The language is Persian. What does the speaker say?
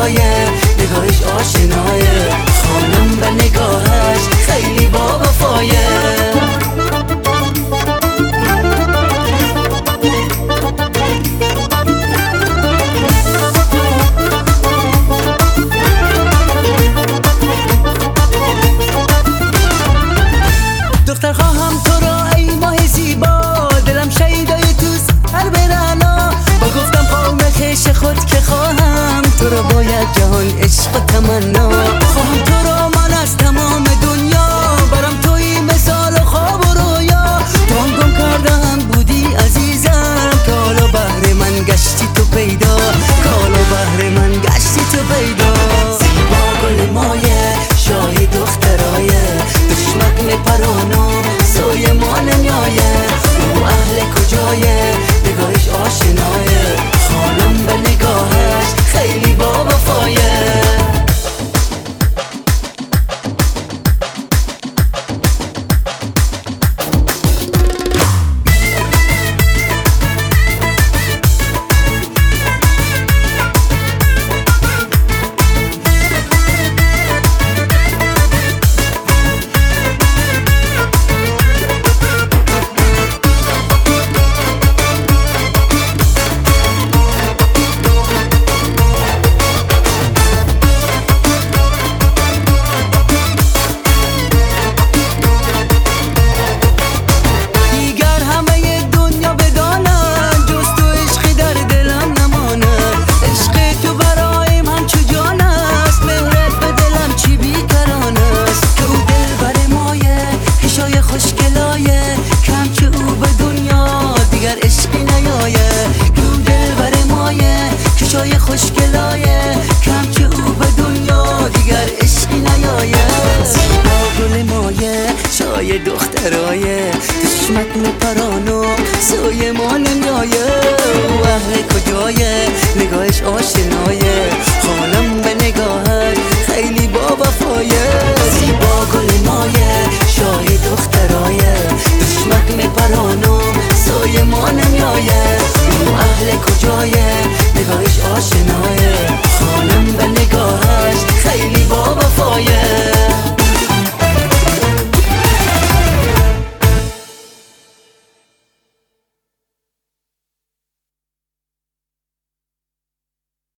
کجایه، نگاهش آشنایه، خانم به نگاهش خیلی با وفایه. دختر خواهم تو را ای ماه زیبا، دلم شیدای توست هر برنا، با گفتم قوم خیش خود که خواهم تو را باید جهان عشق و تمنا. خواهم تو را من از تمام دنیا، برام توی مثال و خواب و رویا، تو هم گم کردم بودی عزیزم، که حالا بهر من گشتی تو پیدا، که حالا بهر من گشتی تو پیدا. زیبا گل مایه شاهی دخترایه، دشمک میپرانو سوی ما نمیایه، او اهل کجایه، نگاهش آشنایه، خانم به نگاهش خیلی با وفایه. خوشگلایه کم که او به دنیا دیگر عشقی نیایه. زیبا گل مایه شای دخترایه، دشمک میپرانو سوی ما نمیایه، او اهل کجایه، نگاهش آشنایه، خانم به نگاهش خیلی با وفایه. زیبا گل مایه شای دخترایه، دشمک میپرانو سوی ما نمیایه، او اهل کجایه، نگاهش آشنایه.